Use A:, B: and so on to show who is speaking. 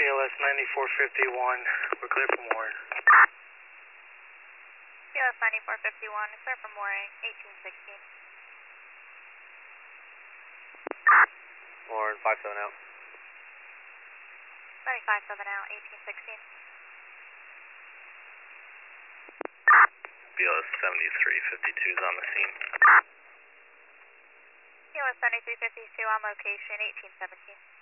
A: BLS 9451, we're clear for mooring.
B: BLS 9451, clear for mooring, 1816.
C: Mooring 57 out.
B: 95.7 out, 1816.
C: BLS 7352 is on the scene.
B: BLS 7352 on location, 1817.